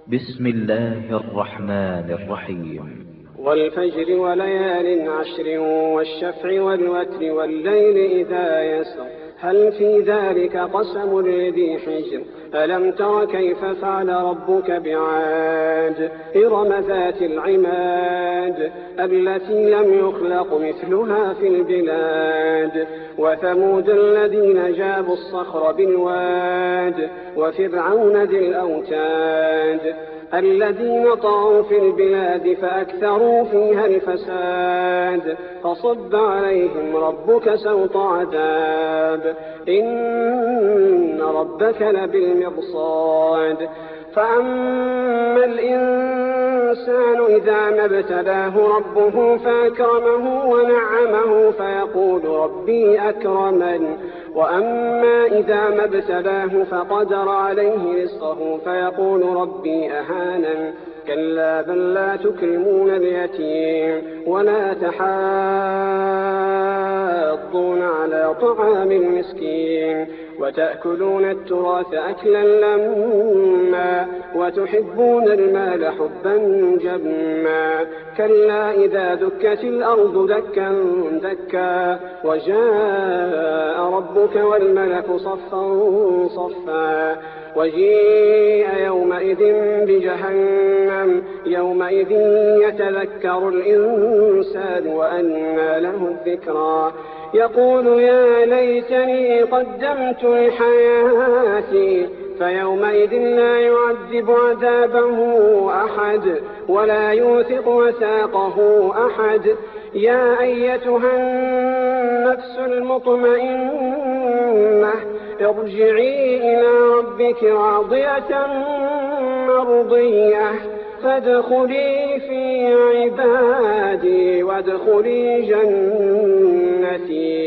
بسم الله الرحمن الرحيم. والفجر وليال عشر والشفع والوتر والليل إذا يسر هل في ذلك قسم لذي حجر ألم تر كيف فعل ربك بعاد إرم ذات العماد التي لم يخلق مثلها في البلاد وثمود الذين جابوا الصخر بالواد وفرعون ذي الأوتاد الذين طغوا في البلاد فأكثروا فيها الفساد فصب عليهم ربك سوط عذاب إن ربك لبالمرصاد فأما الإنسان إذا ما ابتلاه ربه فأكرمه ونعمه فيقول ربي أكرمن وأما إذا ما ابتلاه فقدر عليه رزقه فيقول ربي أهانن كلا بل لا تكرمون اليتيم ولا تحاضون على طعام المسكين وتأكلون التراث أكلا لما وتحبون المال حبا جما كلا إذا دكت الأرض دكا دكا وجاء ربك والملك صفا صفا وجيء يومئذ بجهنم يومئذ يتذكر الإنسان وأنى له الذكرى يقول يا ليتني قدمت لحياتي فيومئذ لا يعذب عذابه أحد ولا يوثق وثاقه أحد يا أيتها النفس المطمئنة ارجعي إلى ربك راضية مرضية فادخلي في عبادي وادخلي جنتي.